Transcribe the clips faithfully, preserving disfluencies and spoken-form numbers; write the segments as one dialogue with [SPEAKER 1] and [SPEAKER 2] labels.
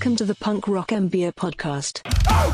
[SPEAKER 1] Welcome to the Punk Rock M B A podcast.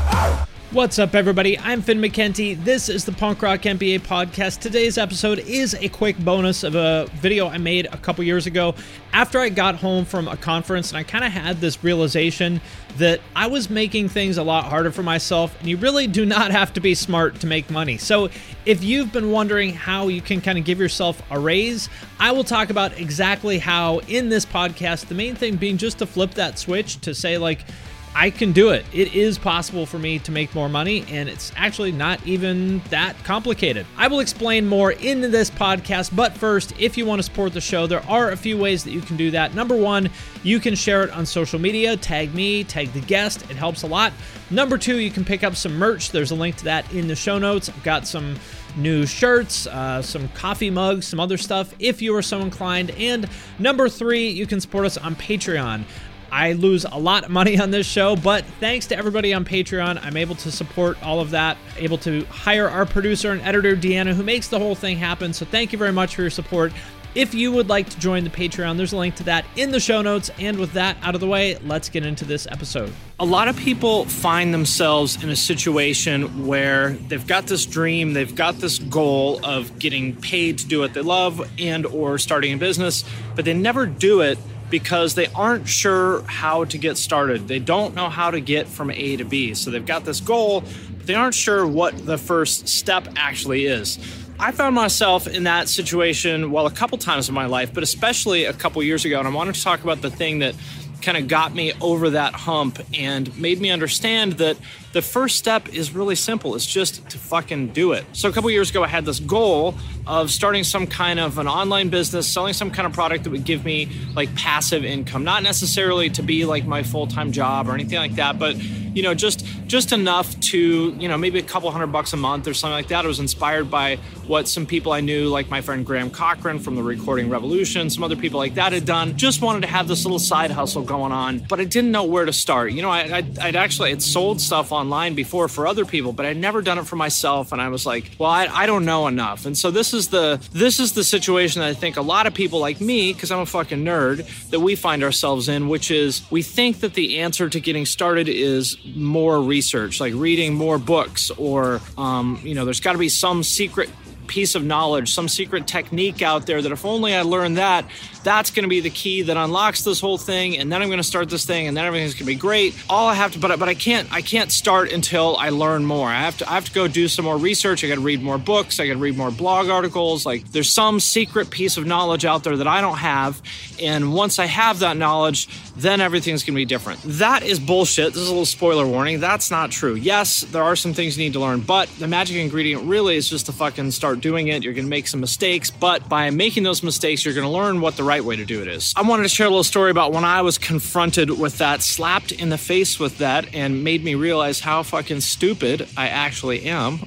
[SPEAKER 2] What's up, everybody? I'm Finn McKenty. This is the Punk Rock M B A podcast. Today's episode is a quick bonus of a video I made a couple years ago after I got home from a conference, and I kind of had this realization that I was making things a lot harder for myself, and you really do not have to be smart to make money. So if you've been wondering how you can kind of give yourself a raise, I will talk about exactly how in this podcast, the main thing being just to flip that switch to say, like, I can do it. It is possible for me to make more money, and it's actually not even that complicated. I will explain more in this podcast, but first, if you want to support the show, there are a few ways that you can do that. Number one, you can share it on social media, tag me, tag the guest. It helps a lot. Number two, you can pick up some merch. There's a link to that in the show notes. I've got some new shirts, uh, some coffee mugs, some other stuff if you are so inclined. And number three, you can support us on Patreon. I lose a lot of money on this show, but thanks to everybody on Patreon, I'm able to support all of that, able to hire our producer and editor, Deanna, who makes the whole thing happen. So thank you very much for your support. If you would like to join the Patreon, there's a link to that in the show notes. And with that out of the way, let's get into this episode. A lot of people find themselves in a situation where they've got this dream, they've got this goal of getting paid to do what they love and or starting a business, but they never do it because they aren't sure how to get started. They don't know how to get from A to B. So they've got this goal, but they aren't sure what the first step actually is. I found myself in that situation, well, a couple times in my life, but especially a couple years ago. And I wanted to talk about the thing that kind of got me over that hump and made me understand that the first step is really simple. It's just to fucking do it. So a couple years ago, I had this goal of starting some kind of an online business, selling some kind of product that would give me like passive income, not necessarily to be like my full-time job or anything like that, but you know, just just enough to, you know, maybe a couple hundred bucks a month or something like that. I was inspired by what some people I knew, like my friend Graham Cochran from the Recording Revolution, some other people like that had done. Just wanted to have this little side hustle going on, but I didn't know where to start. You know, I, I'd, I'd actually had sold stuff online before for other people, but I'd never done it for myself. And I was like, well, I, I don't know enough. And so this is the this is the situation that I think a lot of people like me, because I'm a fucking nerd, that we find ourselves in, which is we think that the answer to getting started is more research, like reading more books, or, um, you know, there's got to be some secret piece of knowledge, some secret technique out there that if only I learned that, that's going to be the key that unlocks this whole thing, and then I'm going to start this thing, and then everything's going to be great. All I have to, but but I can't, I can't start until I learn more. I have to, I have to go do some more research. I got to read more books. I got to read more blog articles. Like there's some secret piece of knowledge out there that I don't have, and once I have that knowledge, then everything's going to be different. That is bullshit. This is a little spoiler warning. That's not true. Yes, there are some things you need to learn, but the magic ingredient really is just to fucking start doing it. You're going to make some mistakes, but by making those mistakes, you're going to learn what the right way to do it is. I wanted to share a little story about when I was confronted with that, slapped in the face with that, and made me realize how fucking stupid I actually am.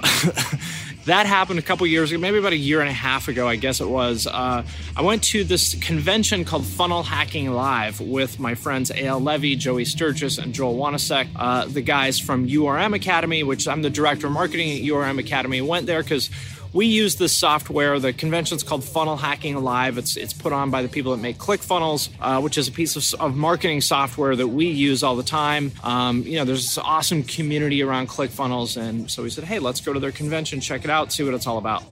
[SPEAKER 2] That happened a couple years ago, maybe about a year and a half ago, I guess it was. Uh, I went to this convention called Funnel Hacking Live with my friends A L Levy, Joey Sturgis, and Joel Wanasek, uh, the guys from U R M Academy, which I'm the director of marketing at U R M Academy. Went there because we use this software. The convention's called Funnel Hacking Live. It's it's put on by the people that make ClickFunnels, uh, which is a piece of, of marketing software that we use all the time. Um, you know, there's this awesome community around ClickFunnels, and so we said, hey, let's go to their convention, check it out, see what it's all about.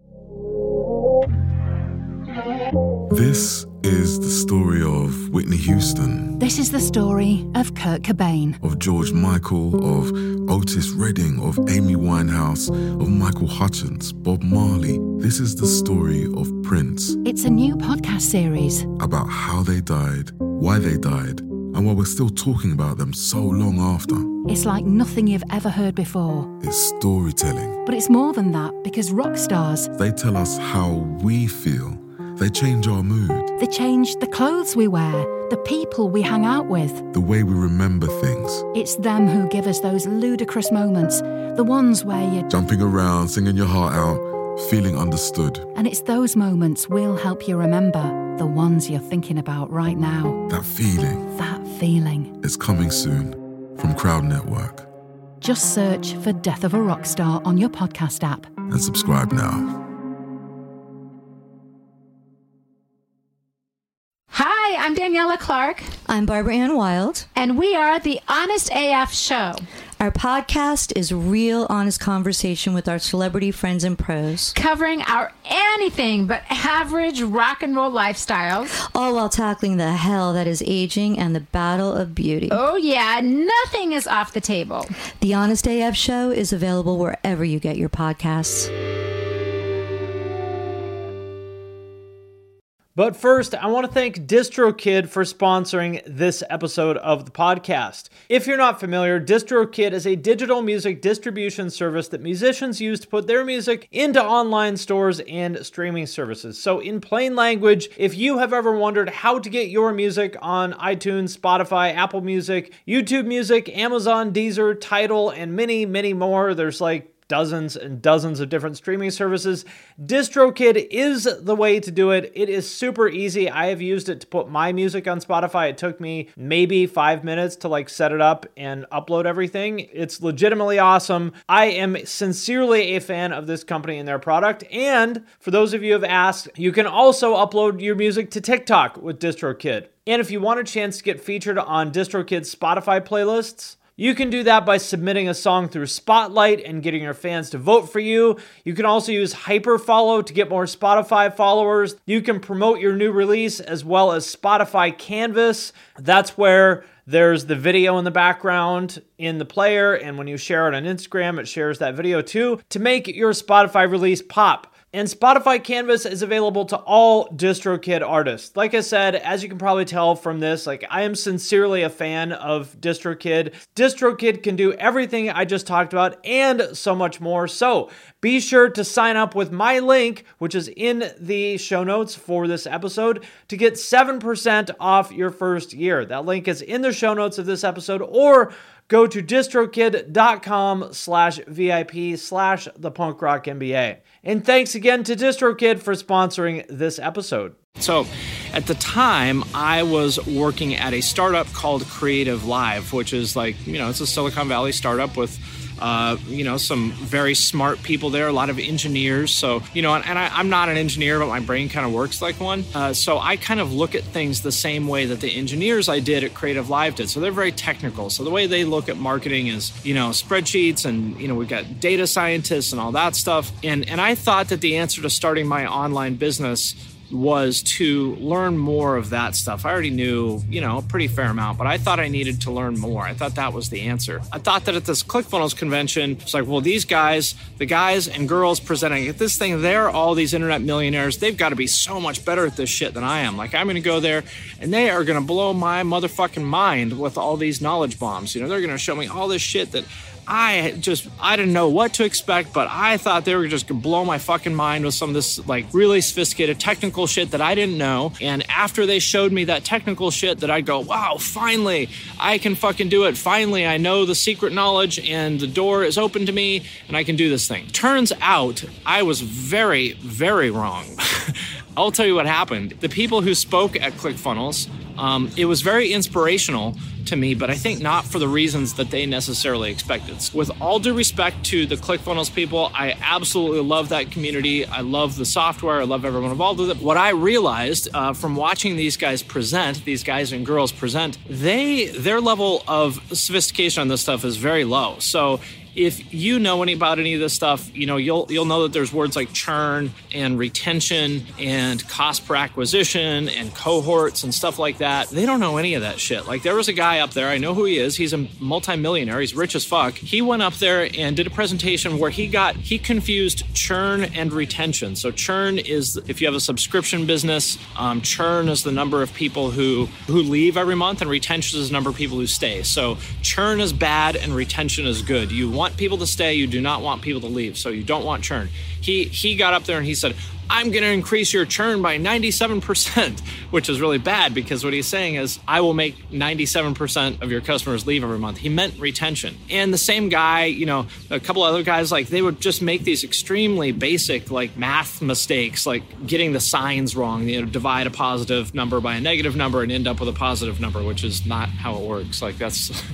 [SPEAKER 3] This is the story of Whitney Houston.
[SPEAKER 4] This is the story of Kurt Cobain.
[SPEAKER 3] Of George Michael, of Otis Redding, of Amy Winehouse, of Michael Hutchence, Bob Marley. This is the story of Prince.
[SPEAKER 4] It's a new podcast series
[SPEAKER 3] about how they died, why they died, and why we're still talking about them so long after.
[SPEAKER 4] It's like nothing you've ever heard before.
[SPEAKER 3] It's storytelling.
[SPEAKER 4] But it's more than that, because rock stars,
[SPEAKER 3] they tell us how we feel. They change our mood.
[SPEAKER 4] They change the clothes we wear, the people we hang out with,
[SPEAKER 3] the way we remember things.
[SPEAKER 4] It's them who give us those ludicrous moments, the ones where you're
[SPEAKER 3] jumping around, singing your heart out, feeling understood.
[SPEAKER 4] And it's those moments we'll help you remember, the ones you're thinking about right now.
[SPEAKER 3] That feeling.
[SPEAKER 4] That feeling.
[SPEAKER 3] It's coming soon from Crowd Network.
[SPEAKER 4] Just search for Death of a Rock Star on your podcast app.
[SPEAKER 3] And subscribe now.
[SPEAKER 5] Hi, I'm Daniela Clark.
[SPEAKER 6] I'm Barbara Ann Wild.
[SPEAKER 5] And we are the Honest A F Show.
[SPEAKER 6] Our podcast is real honest conversation with our celebrity friends and pros.
[SPEAKER 5] Covering our anything but average rock and roll lifestyles.
[SPEAKER 6] All while tackling the hell that is aging and the battle of beauty.
[SPEAKER 5] Oh yeah, nothing is off the table.
[SPEAKER 6] The Honest A F Show is available wherever you get your podcasts.
[SPEAKER 2] But first, I want to thank DistroKid for sponsoring this episode of the podcast. If you're not familiar, DistroKid is a digital music distribution service that musicians use to put their music into online stores and streaming services. So in plain language, if you have ever wondered how to get your music on iTunes, Spotify, Apple Music, YouTube Music, Amazon, Deezer, Tidal, and many, many more, there's like dozens and dozens of different streaming services, DistroKid is the way to do it. It is super easy. I have used it to put my music on Spotify. It took me maybe five minutes to like set it up and upload everything. It's legitimately awesome. I am sincerely a fan of this company and their product. And for those of you who have asked, you can also upload your music to TikTok with DistroKid. And if you want a chance to get featured on DistroKid's Spotify playlists, you can do that by submitting a song through Spotlight and getting your fans to vote for you. You can also use Hyperfollow to get more Spotify followers. You can promote your new release as well as Spotify Canvas. That's where there's the video in the background in the player, and when you share it on Instagram, it shares that video too to make your Spotify release pop. And Spotify Canvas is available to all DistroKid artists. Like I said, as you can probably tell from this, like I am sincerely a fan of DistroKid. DistroKid can do everything I just talked about and so much more. So be sure to sign up with my link, which is in the show notes for this episode, to get seven percent off your first year. That link is in the show notes of this episode, or go to distrokid.com slash VIP slash the punk rock MBA. And thanks again to DistroKid for sponsoring this episode.
[SPEAKER 7] So at the time, I was working at a startup called Creative Live, which is like, you know, it's a Silicon Valley startup with Uh, you know, some very smart people there, a lot of engineers. So, you know, and, and I, I'm not an engineer, but my brain kind of works like one. Uh, so I kind of look at things the same way that the engineers I did at Creative Live did. So they're very technical. So the way they look at marketing is, you know, spreadsheets and, you know, we've got data scientists and all that stuff. And, and I thought that the answer to starting my online business was to learn more of that stuff. I already knew, you know, a pretty fair amount, but I thought I needed to learn more. I thought that was the answer. I thought that at this ClickFunnels convention, it's like, well, these guys, the guys and girls presenting at this thing, they're all these internet millionaires. They've got to be so much better at this shit than I am. Like, I'm going to go there and they are going to blow my motherfucking mind with all these knowledge bombs. You know, they're going to show me all this shit that I just, I didn't know what to expect, but I thought they were just gonna blow my fucking mind with some of this like really sophisticated technical shit that I didn't know. And after they showed me that technical shit, that I'd go, wow, finally, I can fucking do it. Finally, I know the secret knowledge and the door is open to me and I can do this thing. Turns out I was very, very wrong. I'll tell you what happened. The people who spoke at ClickFunnels, um, it was very inspirational to me, but I think not for the reasons that they necessarily expected. With all due respect to the ClickFunnels people, I absolutely love that community. I love the software. I love everyone involved with it. What I realized uh, from watching these guys present, these guys and girls present, they their level of sophistication on this stuff is very low. So if you know any about any of this stuff, you know, you'll you'll know that there's words like churn and retention and cost per acquisition and cohorts and stuff like that. They don't know any of that shit. Like, there was a guy up there, I know who he is. He's a multimillionaire. He's rich as fuck. He went up there and did a presentation where he got, he confused churn and retention. So churn is if you have a subscription business, um, churn is the number of people who, who leave every month, and retention is the number of people who stay. So churn is bad and retention is good. You want people to stay, you do not want people to leave, so you don't want churn. He he got up there and he said, I'm going to increase your churn by ninety-seven percent, which is really bad because what he's saying is, I will make ninety-seven percent of your customers leave every month. He meant retention. And the same guy, you know, a couple other guys, like they would just make these extremely basic like math mistakes, like getting the signs wrong, you know, divide a positive number by a negative number and end up with a positive number, which is not how it works. Like that's, it's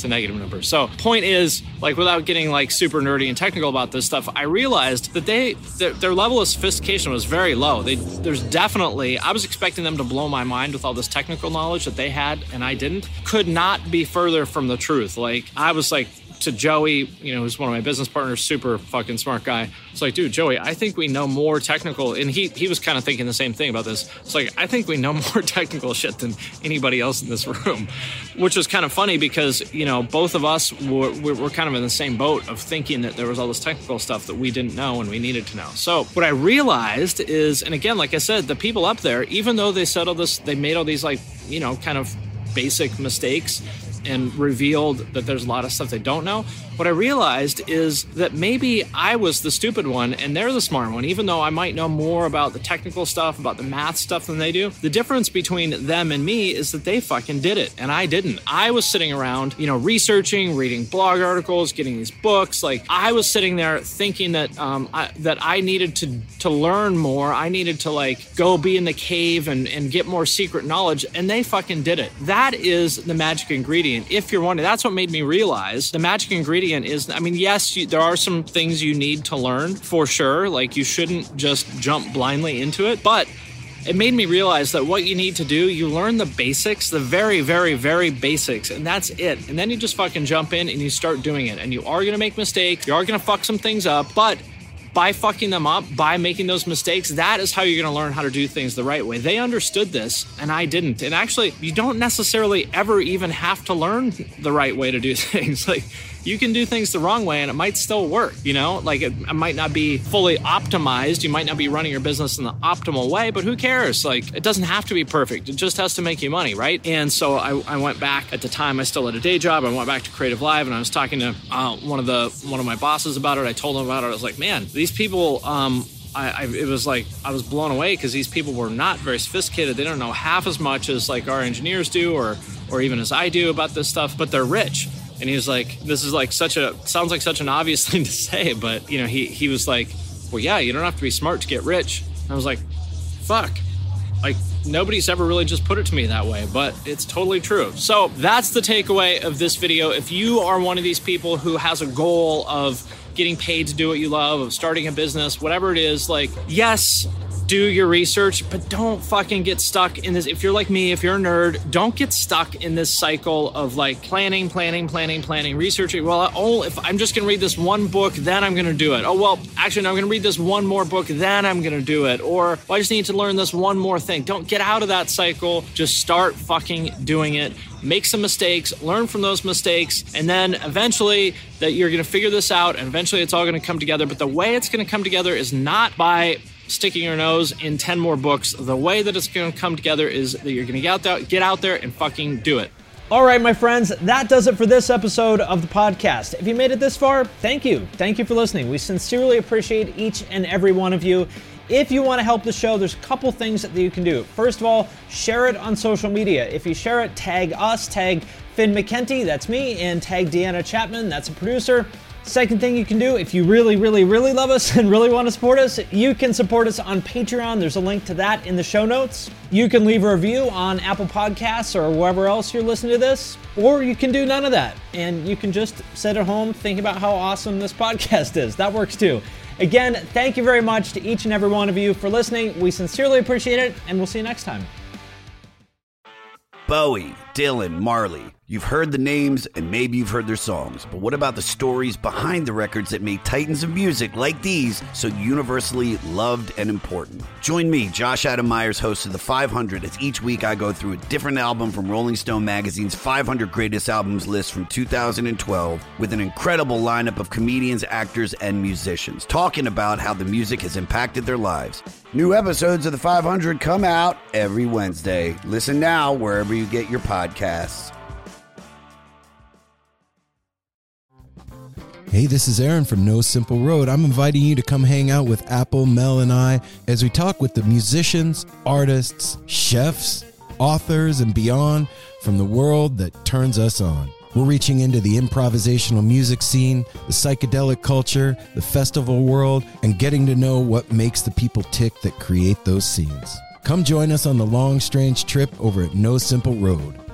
[SPEAKER 7] to negative numbers. So point is, like, without getting like super nerdy and technical about this stuff, I realized that they their, their level of sophistication was very low. They there's definitely, I was expecting them to blow my mind with all this technical knowledge that they had and I didn't. Could not be further from the truth. Like, I was like, to Joey, you know, who's one of my business partners, super fucking smart guy. It's like, dude, Joey, I think we know more technical, and he he was kind of thinking the same thing about this. It's like, I think we know more technical shit than anybody else in this room, which was kind of funny because, you know, both of us were, were kind of in the same boat of thinking that there was all this technical stuff that we didn't know and we needed to know. So what I realized is, and again, like I said, the people up there, even though they said all this, they made all these, like, you know, kind of basic mistakes and revealed that there's a lot of stuff they don't know. What I realized is that maybe I was the stupid one and they're the smart one, even though I might know more about the technical stuff, about the math stuff than they do. The difference between them and me is that they fucking did it and I didn't. I was sitting around, you know, researching, reading blog articles, getting these books. Like, I was sitting there thinking that um, I, that I needed to to learn more. I needed to, like, go be in the cave and, and get more secret knowledge, and they fucking did it. That is the magic ingredient. If you're wondering, that's what made me realize the magic ingredient is, I mean, yes, you, there are some things you need to learn for sure. Like, you shouldn't just jump blindly into it, but it made me realize that what you need to do, you learn the basics, the very, very, very basics, and that's it. And then you just fucking jump in and you start doing it. And you are going to make mistakes. You are going to fuck some things up, but by fucking them up, by making those mistakes, that is how you're going to learn how to do things the right way. They understood this, and I didn't. And actually, you don't necessarily ever even have to learn the right way to do things. Like, you can do things the wrong way and it might still work, you know? Like, it, it might not be fully optimized. You might not be running your business in the optimal way, but who cares? Like, it doesn't have to be perfect. It just has to make you money, right? And so I, I went back. At the time, I still had a day job. I went back to Creative Live, and I was talking to uh, one of the one of my bosses about it. I told him about it. I was like, man, these people, um, I, I, it was like, I was blown away because these people were not very sophisticated. They don't know half as much as like our engineers do, or or even as I do about this stuff, but they're rich. And he was like, this is like such a, sounds like such an obvious thing to say, but, you know, he, he was like, well, yeah, you don't have to be smart to get rich. And I was like, fuck. Like, nobody's ever really just put it to me that way, but it's totally true. So that's the takeaway of this video. If you are one of these people who has a goal of getting paid to do what you love, of starting a business, whatever it is, like, yes, do your research, but don't fucking get stuck in this. If you're like me, if you're a nerd, don't get stuck in this cycle of like planning, planning, planning, planning, researching. Well, oh, if I'm just gonna read this one book, then I'm gonna do it. Oh, well, actually, no, I'm gonna read this one more book, then I'm gonna do it. Or well, I just need to learn this one more thing. Don't get out of that cycle. Just start fucking doing it. Make some mistakes, learn from those mistakes, and then eventually that you're gonna figure this out, and eventually it's all gonna come together. But the way it's gonna come together is not by sticking your nose in ten more books. The way that it's going to come together is that you're going to get out there, get out there and fucking do it.
[SPEAKER 2] All right, my friends, that does it for this episode of the podcast. If you made it this far, thank you. Thank you for listening. We sincerely appreciate each and every one of you. If you want to help the show, there's a couple things that you can do. First of all, share it on social media. If you share it, tag us, tag Finn McKenty, that's me, and tag Deanna Chapman, that's a producer. Second thing you can do, if you really, really, really love us and really want to support us, you can support us on Patreon. There's a link to that in the show notes. You can leave a review on Apple Podcasts or wherever else you're listening to this, or you can do none of that. And you can just sit at home thinking about how awesome this podcast is. That works too. Again, thank you very much to each and every one of you for listening. We sincerely appreciate it, and we'll see you next time.
[SPEAKER 8] Bowie, Dylan, Marley. You've heard the names and maybe you've heard their songs, but what about the stories behind the records that made titans of music like these so universally loved and important? Join me, Josh Adam Myers, host of The five hundred, as each week I go through a different album from Rolling Stone magazine's five hundred Greatest Albums list from two thousand twelve with an incredible lineup of comedians, actors, and musicians talking about how the music has impacted their lives. New episodes of The five hundred come out every Wednesday. Listen now wherever you get your podcasts.
[SPEAKER 9] Hey, this is Aaron from No Simple Road. I'm inviting you to come hang out with Apple, Mel, and I as we talk with the musicians, artists, chefs, authors, and beyond from the world that turns us on. We're reaching into the improvisational music scene, the psychedelic culture, the festival world, and getting to know what makes the people tick that create those scenes. Come join us on the long, strange trip over at No Simple Road.